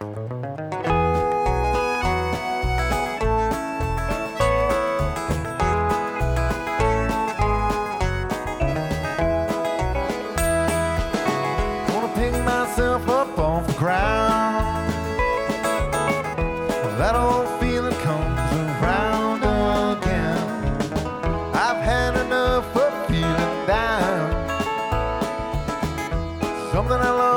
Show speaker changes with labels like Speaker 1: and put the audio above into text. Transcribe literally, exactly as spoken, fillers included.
Speaker 1: Wanna pick myself up off the ground. That old feeling comes around again. I've had enough of feeling down. Something I love